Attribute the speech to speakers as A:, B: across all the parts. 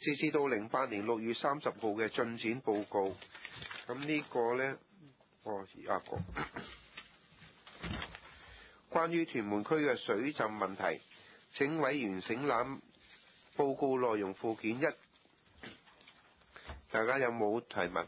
A: 截至到08年6月30號嘅進展報告。咁呢個呢，關於屯門區嘅水浸問題，請委員請覽報告內容附件1。大家有冇提問？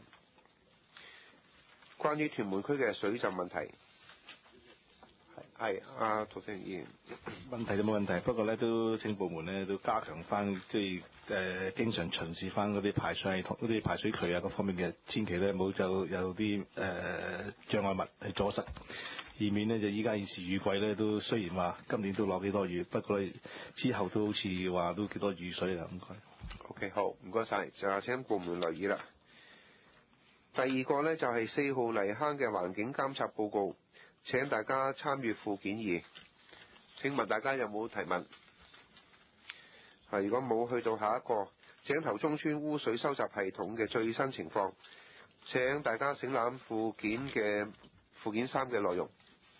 A: 關於屯門區嘅水浸問題，係涂正議員。
B: 問題就冇問題，不過咧都請部門咧都加強翻，即係經常巡視翻嗰啲排水系統、嗰啲排水渠啊各方面嘅，千祈咧冇就有啲障礙物去阻塞，以免呢就依家現時雨季咧都雖然話今年都落幾多雨，不過之後都好似話都幾多雨水啦，唔該。
A: OK， 好，唔該晒，就請部門留意啦。第二個呢，就係4號泥坑嘅環境監察報告，請大家參閱附件2。請問大家有冇提問？如果冇，去到下一個井頭中村污水收集系統嘅最新情況，請大家請覽附件3嘅內容。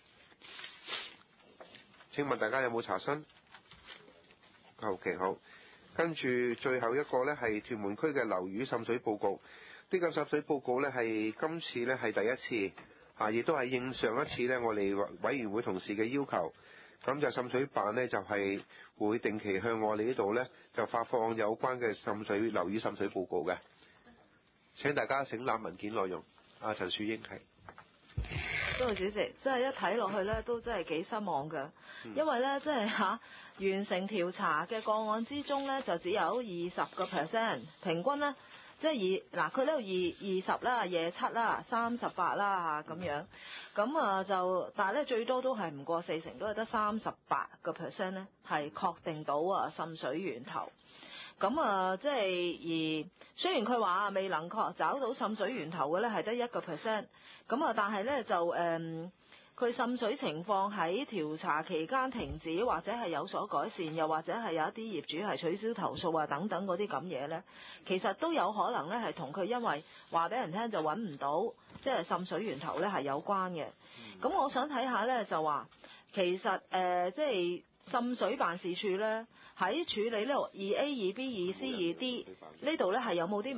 A: 請問大家有冇查詢？OK， 好。跟住最後一個呢，係屯門區嘅樓宇滲水報告。呢個滲水報告呢，係今次呢係第一次，亦都係應上一次呢我哋委員會同事嘅要求。咁就滲水辦呢，就係會定期向我哋呢度呢，就發放有關嘅樓宇滲水報告嘅。請大家請覽文件內容。陳樹英係。
C: 多謝主席，真係一睇落去呢，都真係幾失望㗎。因為呢，即係完成調查嘅個案之中呢，就只有20%，平均呢，即係佢呢度20啦、27啦、38啦咁樣，咁就但係咧最多都係唔過40%，都係得38%呢係確定到滲水源頭。咁即係而雖然佢話未能確找到滲水源頭嘅咧係得1%，咁但係咧就佢滲水情況喺調查期間停止或者係有所改善，又或者係有一啲業主係取消投訴等等嗰啲咁嘢咧，其實都有可能咧係同佢因為話俾人聽就揾唔到即係滲水源頭咧係有關嘅。咁我想睇下咧就話其實即係滲水辦事處咧喺處理呢度 2A、2B、2C、2D 呢度咧係有冇啲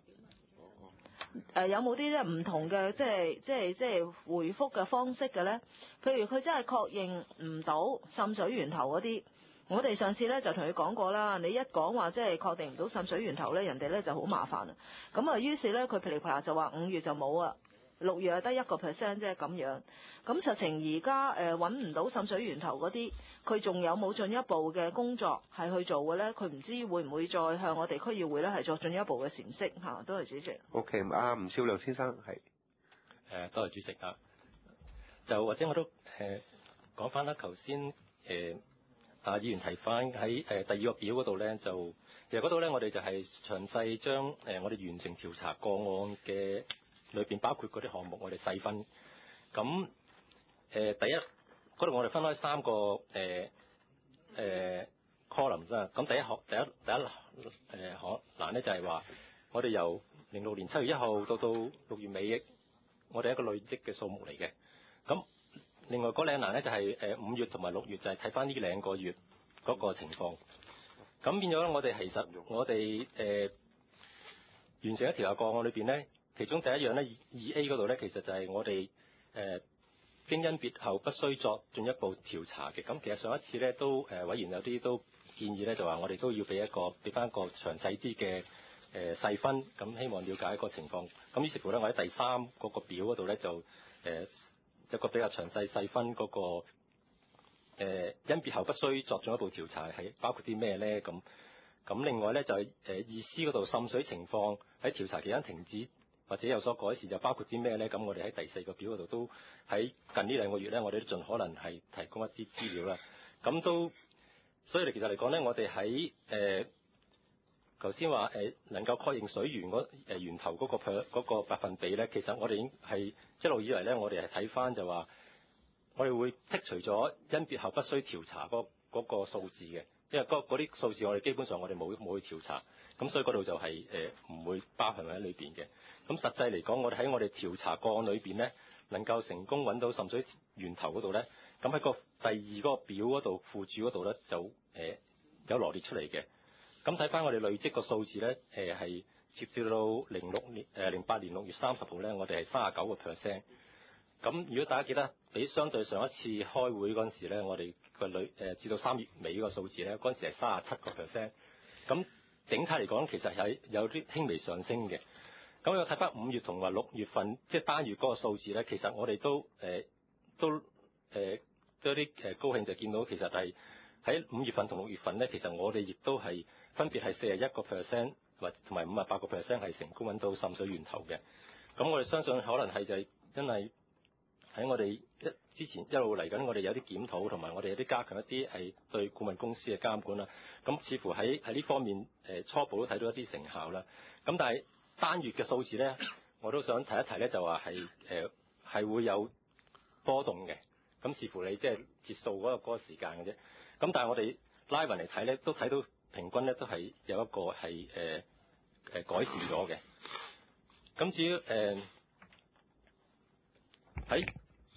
C: 有冇啲咧唔同嘅即係回覆嘅方式嘅咧？譬如佢真係確認唔到滲水源頭嗰啲，我哋上次咧就同佢講過啦。你一講話即係確定唔到滲水源頭咧，人哋咧就好麻煩啦。咁於是咧佢噼里啪啦就話5月就冇啊，6月係得1%啫咁樣。咁實情而家揾唔到滲水源頭嗰啲，佢仲有冇進一步嘅工作係去做嘅咧？佢唔知會唔會再向我哋區議會咧係作進一步嘅闡釋嚇。多謝主席。
A: OK， 吳少良先生係。
D: 多謝主席就或者我都講翻啦，頭先議員提翻喺第二個表嗰度咧，就其實嗰度咧我哋就係詳細將我哋完成調查個案嘅裏邊包括嗰啲項目，我哋細分。咁第一嗰度我哋分開3個column 啦。咁第一欄咧就係話我哋由06年7月1號到6月尾，我哋一個累積嘅數目嚟嘅。咁另外嗰兩欄咧就係5月同埋6月，就係睇翻呢2個月嗰個情況。咁變咗咧，我哋其實我哋完成一條個案裏邊咧，其中第一樣咧 2A 嗰度咧，其實就係我哋經甄別後不需作進一步調查嘅。咁其實上一次咧都委員有啲都建議咧，就話我哋都要俾翻一個詳細啲嘅細分，咁希望了解一個情況。咁於是乎咧，我喺第3嗰個表嗰度咧就一個比較詳細細分嗰個甄別後不需作進一步調查係包括啲咩咧？咁另外咧就係2C嗰度滲水情況喺調查期間停止或者有所改善，就包括啲咩咧？咁我哋喺第4個表嗰度都喺近呢2個月咧，我哋都盡可能係提供一啲資料啦。咁都所以其實嚟講咧，我哋喺頭先話能夠確認水源源頭嗰個百分比咧，其實我哋已經係一路以嚟咧，我哋係睇翻就話，我哋會剔除咗甄別後不需調查嗰個數字嘅，因為嗰啲數字我哋基本上我哋冇去調查，咁所以嗰度就係唔會包含喺裏邊嘅。咁實際嚟講，我哋喺我哋調查個案裏邊咧，能夠成功揾到滲水源頭嗰度咧，咁喺個第2嗰個表嗰度附註嗰度咧就有羅列出嚟嘅。 咁睇翻我哋累積個數字咧，係截至到08年6月30號咧，我哋係39%。咁如果大家記得，比相對上一次開會嗰陣時咧，我哋個至到3月尾個數字咧，嗰陣時係37%。咁整體嚟講，其實係有啲輕微上升嘅。咁我睇翻5月同埋6月份，即係單月嗰個數字咧，其實我哋都有啲高興，就見到其實係喺5月份同6月份咧，其實我哋亦都係分別係41%或同埋58%係成功揾到滲水源頭嘅。咁我哋相信可能係就係因為喺我哋之前一路嚟緊，我哋有啲檢討，同埋我哋有啲加強一啲係對顧問公司嘅監管啦。咁似乎喺呢方面初步都睇到一啲成效啦。咁但係單月嘅數字咧，我都想提一提咧，就話係會有波動嘅。咁視乎你即係節數嗰個時間嘅啫。咁但係我哋拉勻嚟睇咧，都睇到平均咧都係有一個係改善咗嘅。咁至於喺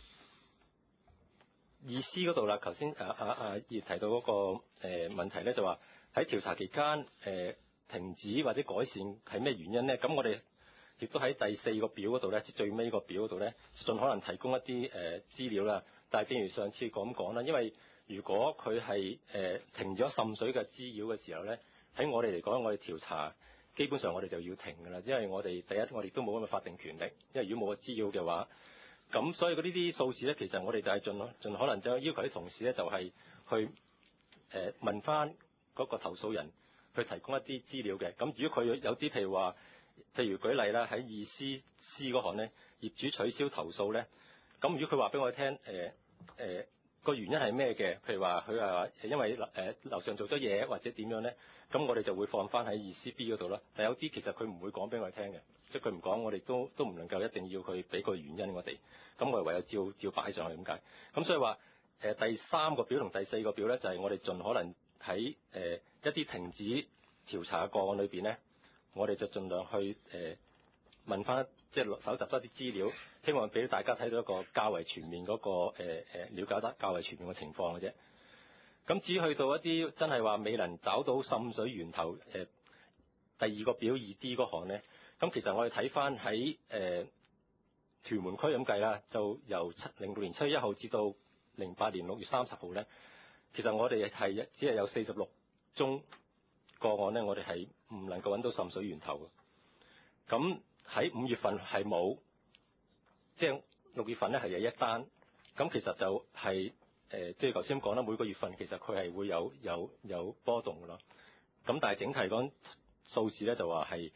D: 2C 嗰度啦，頭先葉提到嗰個問題咧，就話喺調查期間停止或者改善係咩原因咧？咁我哋亦都喺第4個表嗰度咧，即最尾個表嗰度咧，盡可能提供一啲資料啦。但係正如上次咁講啦，因為如果佢係停咗滲水嘅滋擾嘅時候咧，喺我哋嚟講，我哋調查基本上我哋就要停㗎啦，因為我哋第一我哋都冇咁嘅法定權力，因為如果冇個滋擾嘅話，咁所以呢啲數字咧，其實我哋就係盡可能就要求啲同事咧，就係去問翻嗰個投訴人去提供一啲資料嘅。咁如果佢有啲譬如舉例啦，喺2C 嗰項咧，業主取消投訴咧，咁如果佢話俾我聽個原因係咩嘅？譬如話佢話因為樓上做咗嘢或者點樣咧，咁我哋就會放翻喺2CB 嗰度啦。但有啲其實佢唔會講俾我哋聽嘅，即係佢唔講，我哋都唔能夠一定要佢俾個原因我哋。咁我哋唯有照擺上去咁解。咁所以話第3個表同第4個表咧，就係我哋盡可能喺一啲停止調查嘅個案裏邊咧，我哋就盡量去問翻，即係搜集多啲資料，希望俾大家睇到一個較為全面嗰個了解得較為全面嘅情況嘅啫。咁至於去到一啲真係話未能找到滲水源頭第2個表2D 嗰項咧，咁其實我哋睇翻喺屯門區咁計啦，就由06年7月1號至到08年6月30號咧，其實我哋係只係有46宗個案咧，我哋係唔能夠揾到滲水源頭嘅。咁喺5月份係冇，即係6月份咧係有1單。咁其實就係即係頭先講啦，每個月份其實佢係會有波動嘅咯。咁但係整體嚟講，數字咧就話係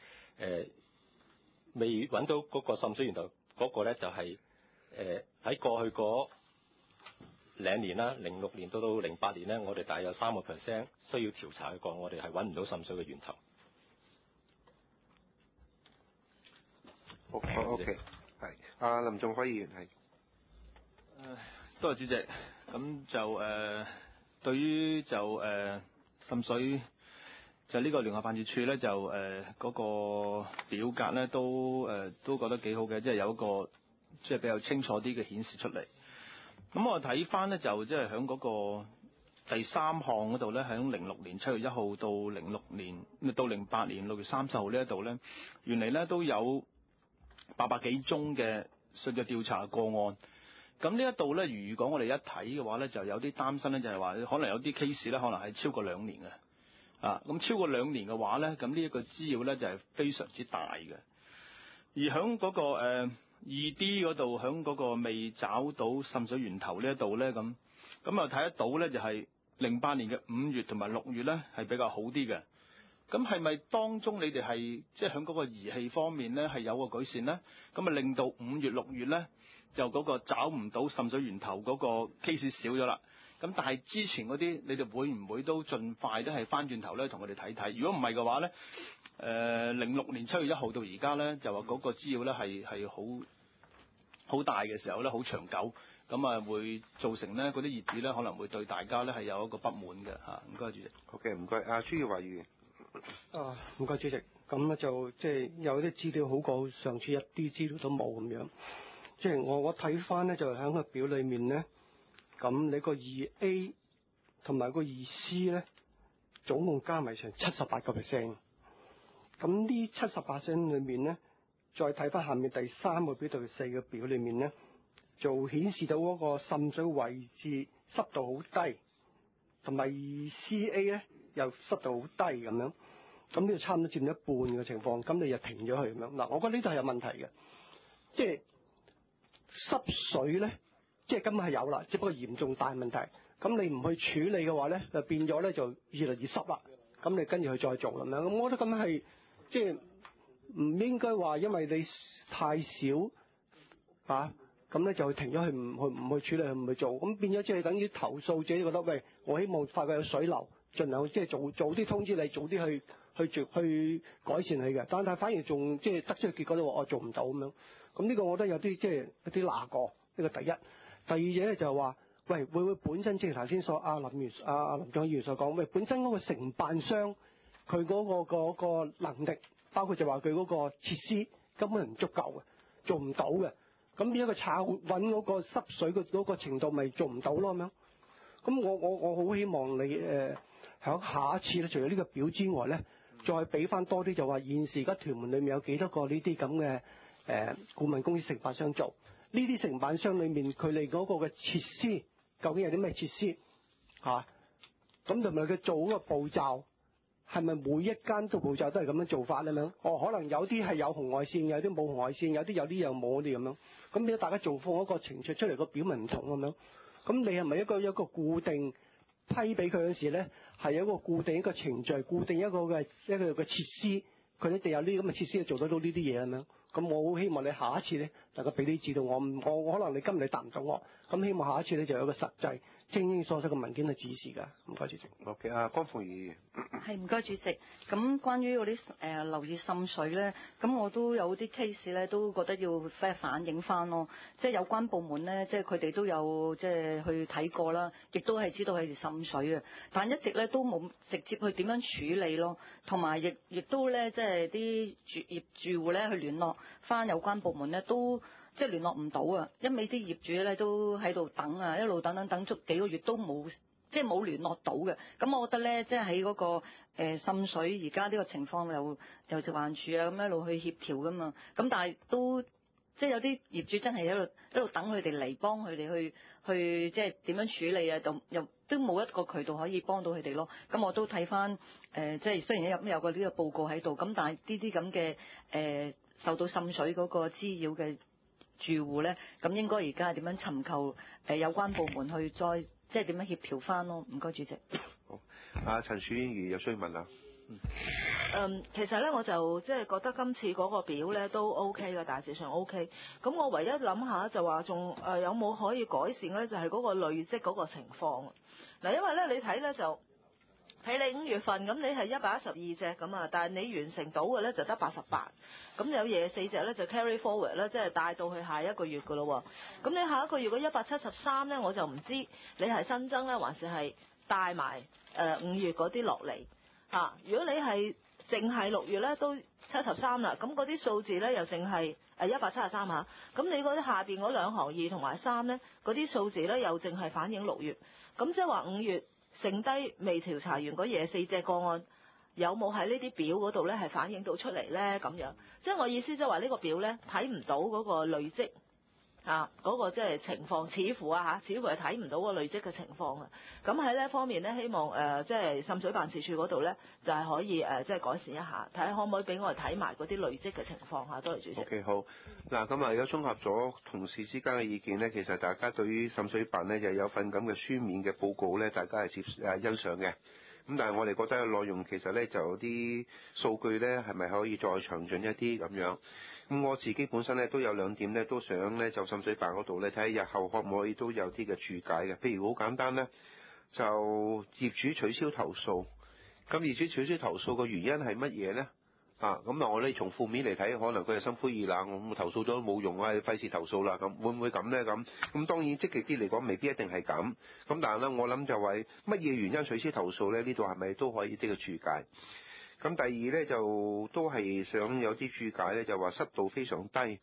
D: 未揾到嗰個滲水源頭嗰個咧，就係喺過去嗰2年啦，06年到08年咧，我哋大約有3% 需要調查嘅個案，我哋係揾唔到滲水嘅源頭。
A: OK，係阿林仲輝議員係。
B: 多謝主席。咁就對於就滲水就呢個聯合辦事處咧，就嗰個表格咧都覺得幾好嘅，即係有一個即係比較清楚啲嘅顯示出嚟。咁我睇翻咧就即係喺嗰個第3項嗰度咧，喺06年7月1號到08年6月30號呢一度咧，原嚟咧都有800幾宗嘅信嘅調查個案。咁呢一度咧，如果我哋一睇嘅話咧，就有啲擔心咧，就係話可能有啲 case 咧，可能係超過2年嘅。咁超過2年嘅話咧，咁呢一個滋擾咧就係非常之大嘅。而喺嗰個2D 嗰度，喺嗰個未找到滲水源頭呢一度咧，咁又睇得到咧，就係08年嘅5月同埋6月咧係比較好啲嘅。咁係咪當中你哋係即係喺嗰個儀器方面咧係有個改善咧？咁令到5月6月咧就嗰個找唔到滲水源頭嗰個 case 少咗啦。咁但係之前嗰啲你哋會唔會都盡快都係翻轉頭咧同我哋睇睇？如果唔係嘅話咧，06年7月1號到而家咧就話嗰個滋擾咧係好大嘅時候咧，好長久，咁會造成咧嗰啲業主咧可能會對大家咧係有一個不滿嘅嚇。唔該主席。
A: OK， 唔該。阿朱耀華議員。
E: 唔該主席。咁咧就即係有啲資料好過上次一啲資料都冇咁樣。即係我睇翻咧就喺個表裏面咧，咁你個2A 同埋個2C 咧總共加埋成78%。咁呢78%裏面咧，再睇翻下面第3個表同4個表裏面咧，就顯示到嗰個滲水位置濕度好低，同埋 CA 咧又濕度好低咁樣。咁呢度差唔多佔一半嘅情況，咁你就停咗佢咁樣。嗱，我覺得呢度係有問題嘅，即係濕水咧，即係根本係有啦，只不過嚴重大問題。咁你唔去處理嘅話咧，就變咗咧就越嚟越濕啦。咁你跟住去再做咁樣，咁我覺得咁樣係即係唔應該話，因為你太少咁咧就停咗佢，唔去處理，唔去做，咁變咗即係等於投訴者覺得喂，我希望發覺有水流，盡量即係早啲通知你，早啲去改善佢嘅，但係反而仲即係得出嘅結果都話我做唔到咁樣。咁呢個我覺得有啲即係一啲拿過，呢個第一。第二嘢咧就係話，喂，會唔會本身即係頭先所林仲議員所講，喂，本身嗰個承辦商佢嗰個能力，包括就話佢嗰個設施根本係唔足夠嘅，做唔到嘅。咁變一個揾嗰個濕水嗰個程度咪做唔到咯咁樣。咁我好希望你響下一次咧，除咗呢個表之外咧，再俾翻多啲就話現時而家屯門裏面有幾多個呢啲咁嘅顧問公司承辦商做？呢啲承辦商裏面佢哋嗰個嘅設施究竟有啲咩設施咁同埋佢做嗰個步驟係咪每一間都步驟都係咁樣做法咧？咁樣可能有啲係有紅外線，有啲冇紅外線，有啲又冇啲咁樣。咁變咗大家做放一個程序出嚟個表咪唔同咁樣。咁你係咪一個固定批俾佢嗰時咧，係有一個固定一個程序，固定一個嘅設施，佢一定有呢啲咁嘅設施做得到呢啲嘢咁樣。咁我好希望你下一次咧，大家俾啲指導我可能你今日答唔到我，咁希望下一次咧就有一個實際清清楚楚嘅文件去指示㗎。唔該主席。
A: OK 啊，江鳳儀議員。
F: 係唔該主席。咁關於嗰啲樓宇滲水咧，咁我都有啲 case 咧，都覺得要反映翻咯。即係有關部門咧，即係佢哋都有即係去睇過啦，亦都係知道係滲水嘅，但一直咧都冇直接去點樣處理咯，同埋亦都咧即係啲住戶咧去聯絡翻有關部門咧，都即係聯絡唔到啊！一味啲業主咧都喺度等啊，一路等足幾個月都冇。即係冇聯絡到嘅，咁我覺得咧，即係喺嗰個滲水而家呢個情況由食環署啊咁一路去協調噶嘛，咁但係都即係有啲業主真係喺度等佢哋嚟幫佢哋去即係點樣處理啊，又都冇一個渠道可以幫到佢哋咯。咁我都睇翻即係雖然有個呢個報告喺度，咁但係呢啲咁嘅受到滲水嗰個滋擾嘅住戶咧，咁應該而家係點樣尋求有關部門去再即係點樣協調翻咯？唔該，主席。
A: 好，陳淑娟議員有需要問啊。
C: 其實咧我就即係覺得今次嗰個表咧都 OK 嘅，大致上 OK。咁我唯一諗下就話仲有冇可以改善咧？就係嗰個累積嗰個情況。嗱，因為咧你睇咧就喺你5月份咁，你係112隻咁啊，但係你完成到嘅咧就得88。咁有24隻咧就 carry forward 咧，即係帶到去下一個月㗎咯喎。咁你下一個月嘅173咧，我就唔知你係新增咧，還是係帶埋5月嗰啲落嚟嚇。如果你係淨係6月咧都73啦，咁嗰啲數字咧又淨係173嚇。咁你嗰啲下邊嗰兩行2同埋3咧，嗰啲數字咧又淨係反映6月。咁即係話5月剩低未調查完嗰24隻個案，有冇喺呢啲表嗰度咧係反映到出嚟咧？咁樣，即係我意思即係話呢個表咧睇唔到嗰個累積嗰個即係情況，似乎係睇唔到個累積嘅情況啊。咁喺呢方面咧，希望即係滲水辦事處嗰度咧就係可以即係改善一下，睇下可唔可以俾我哋睇埋嗰啲累積嘅情況嚇。多謝主席。
A: OK 好，嗱咁而家綜合咗同事之間嘅意見咧，其實大家對於滲水辦咧就有份咁嘅書面嘅報告咧，大家係欣賞嘅。咁但係我哋覺得內容其實咧就有啲數據咧係咪可以再詳盡一啲咁樣？咁我自己本身咧都有2點咧都想咧就滲水辦嗰度咧睇下日後可唔可以都有啲嘅注解嘅。譬如好簡單咧，就業主取消投訴，咁業主取消投訴嘅原因係乜嘢咧？咁我哋從負面嚟睇，可能佢係心灰意冷，我投訴咗都冇用啊，費事投訴啦。咁會唔會咁咧？咁當然積極啲嚟講，未必一定係咁。咁但係咧，我諗就係乜嘢原因取消投訴咧？呢度係咪都可以啲嘅注解？咁第二咧就都係想有啲注解咧，就話濕度非常低。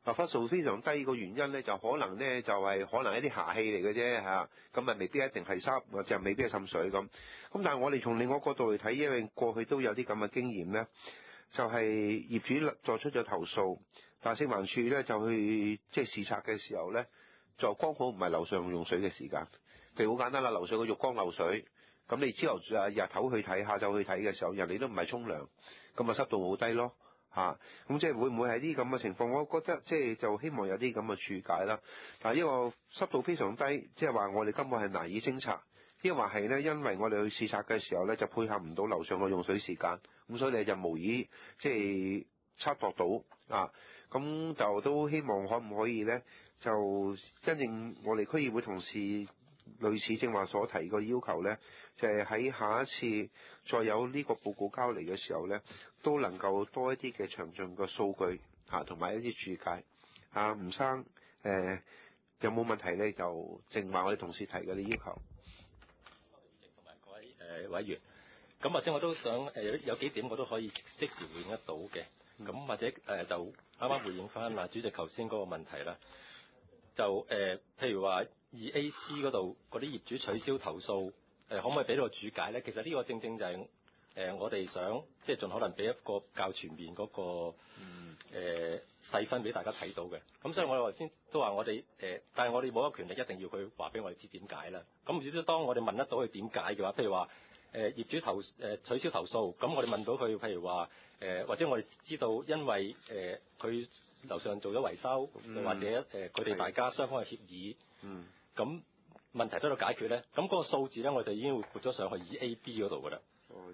A: 嗱，分數非常低個原因咧，就可能咧就係可能一啲霞氣嚟嘅啫嚇，咁啊未必一定係濕或者未必係滲水咁。咁但係我哋從另外一個角度去睇，因為過去都有啲咁嘅經驗咧，就係業主作出咗投訴，但係食環署咧就去即係視察嘅時候咧，就剛好唔係樓上用水嘅時間。譬如好簡單啦，樓上個浴缸漏水，咁你朝頭日頭去睇，下晝去睇嘅時候，人哋都唔係沖涼，咁啊濕度好低咯。咁即係會唔會係啲咁嘅情況？我覺得即係就希望有啲咁嘅處解啦。但係呢個濕度非常低，即係話我哋根本係難以偵察，抑或係咧，因為我哋去視察嘅時候咧，就配合唔到樓上嘅用水時間，咁所以你就無以即係測度到啊。咁就都希望可唔可以咧，就因應我哋區議會同事類似正話所提個要求咧，就係喺下一次再有呢個報告交嚟嘅時候咧，都能夠多一啲嘅詳盡嘅數據同埋一啲注解。吳生有冇問題咧？就正話我哋同事提嘅啲要求。
D: 同埋各位委員，咁或者我都想有幾點我都可以即時回應得到嘅。咁或者就啱啱回應翻主席頭先嗰個問題啦。就譬如話2AC 嗰度嗰啲業主取消投訴，可唔可以俾到個注解咧？其實呢個正正就係我哋想即係盡可能俾一個較全面嗰個細分俾大家睇到嘅。咁所以我哋頭先都話我哋但係我哋冇一個權力一定要佢話俾我哋知點解啦。咁至少當我哋問得到佢點解嘅話，譬如話業主取消投訴，咁我哋問到佢，譬如話或者我哋知道因為佢樓上做咗維修，或者佢哋大家雙方嘅協議，咁問題得到解決咧，咁嗰個數字咧我就已經會撥咗上去 2AB 嗰度噶啦。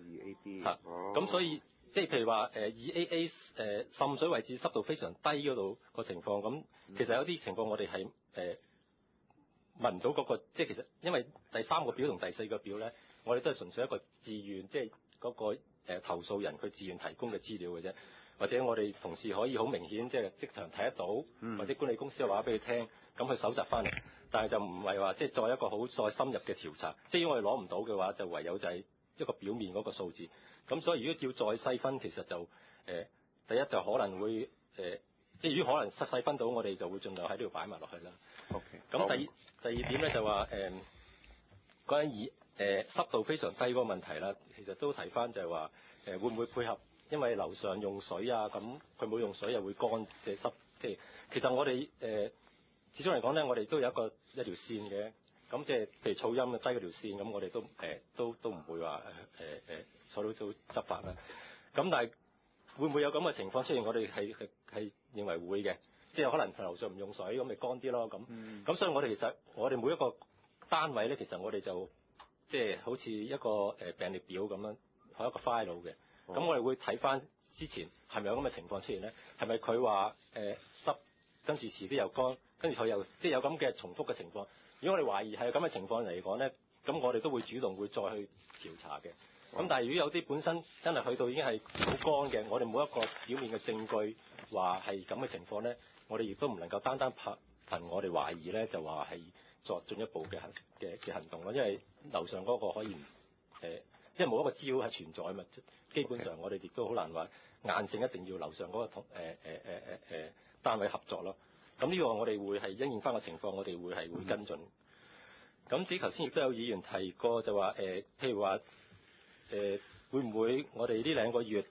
A: 2AB
D: 咁所以即係譬如話2AA 滲水位置濕度非常低嗰度個情況，咁其實有啲情況我哋係問唔到嗰個，即係其實因為第3個表同第4個表咧，我哋都係純粹一個自願，即係嗰個投訴人佢自願提供嘅資料嘅啫。或者我哋同事可以好明顯即係即場睇得到，或者管理公司話俾佢聽，咁去搜集翻嚟，但係就唔係話即係再一個好再深入嘅調查。即係如果我哋攞唔到嘅話，就唯有就係一個表面嗰個數字。咁所以如果要再細分，其實就第一就可能會即係如果可能細分到，我哋就會盡量喺呢度擺埋落去啦。
A: OK。
D: 咁第二點咧就話嗰陣濕度非常低嗰個問題啦，其實都提翻就係話會唔會配合？因為樓上用水啊，咁佢冇用水又會乾即係濕，即係其實我哋始終嚟講咧，我哋都有一條線嘅，咁即係譬如噪音低嗰條線，咁我哋都唔會話採到執法啦。咁但係會唔會有咁嘅情況出現？我哋係認為會嘅，即係可能樓上唔用水，咁咪乾啲咯。咁所以我哋其實我哋每一個單位咧，其實我哋就即係好似一個病歷表咁樣，係一個 file 嘅。咁我哋會睇翻之前係咪有咁嘅情況出現咧？係咪佢話濕，跟住遲啲又乾，跟住佢又即係有咁嘅重複嘅情況？如果我哋懷疑係有咁嘅情況嚟講咧，咁我哋都會主動會再去調查嘅。咁但係如果有啲本身真係去到已經係好乾嘅，我哋冇一個表面嘅證據話係咁嘅情況咧，我哋亦都唔能夠單單憑我哋懷疑咧就話係作進一步嘅行動咯。因為樓上嗰個可以因為冇一個資料係存在啊嘛，基本上我哋亦都好難話硬性一定要樓上嗰個單位合作咯。咁呢個我哋會係因應翻個情況，我哋會跟進。咁至於頭先亦都有議員提過就話譬如話會唔會我哋呢2個月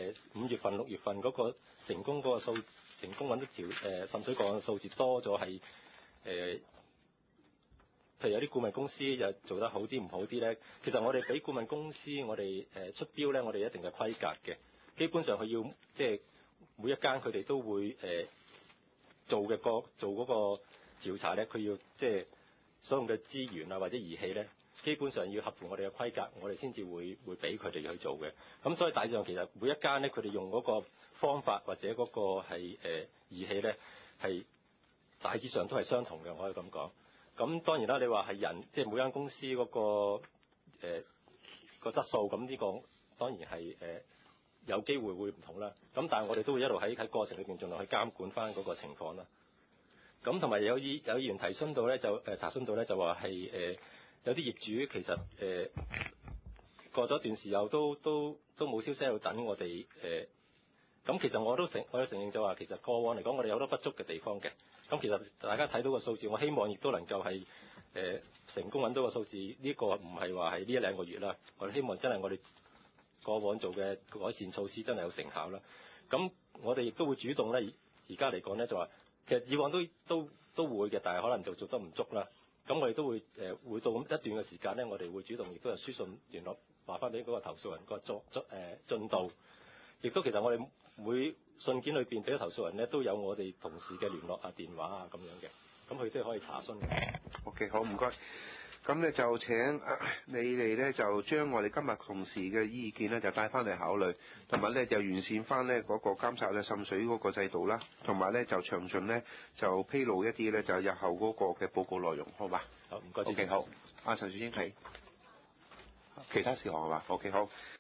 D: 5月份、6月份嗰個成功嗰個數成功揾到條滲水個案嘅數字多咗係譬如有啲顧問公司又做得好啲唔好啲咧，其實我哋俾顧問公司我哋出標咧，我哋一定嘅規格嘅。基本上佢要即係每一間佢哋都會做嗰個調查咧，佢要即係所用嘅資源啊或者儀器咧，基本上要合乎我哋嘅規格，我哋先至會俾佢哋去做嘅。咁所以大致上其實每一間咧，佢哋用嗰個方法或者嗰個係儀器咧，係大致上都係相同嘅，我可以咁講。咁當然啦，你話係人，即係每間公司嗰個個質素，咁呢個當然係有機會會唔同啦。咁但係我哋都會一路喺過程裏邊盡量去監管翻嗰個情況啦。咁同埋有議員提詢到咧，就查詢到咧，就話係有啲業主其實過咗段時候都冇消息喺度等我哋咁其實我都承認就話，其實過往嚟講，我哋有好多不足嘅地方嘅。咁其實大家睇到個數字，我希望亦都能夠係成功揾到個數字。呢個唔係話係呢一兩個月啦，我哋希望真係我哋過往做嘅改善措施真係有成效啦。咁我哋亦都會主動咧，而家嚟講咧就話，其實以往都會嘅，但係可能就做得唔足啦。咁我哋都會會到一段嘅時間咧，我哋會主動亦都有書信聯絡，話翻俾嗰個投訴人個進度。亦都其實我哋每信件裏邊俾咗投訴人咧，都有我哋同事嘅聯絡啊、電話啊咁樣嘅，咁佢都可以查詢嘅。
A: OK， 好，唔該。咁咧就請你哋咧就將我哋今日同事嘅意見咧就帶翻嚟考慮，同埋咧就完善翻咧嗰個監察嘅滲水嗰個制度啦，同埋咧就詳盡咧就披露一啲咧就日後嗰個嘅報告內容，好嘛？
D: 好，唔該。
A: OK， 好。阿陳樹英係其他事項係嘛？OK， 好。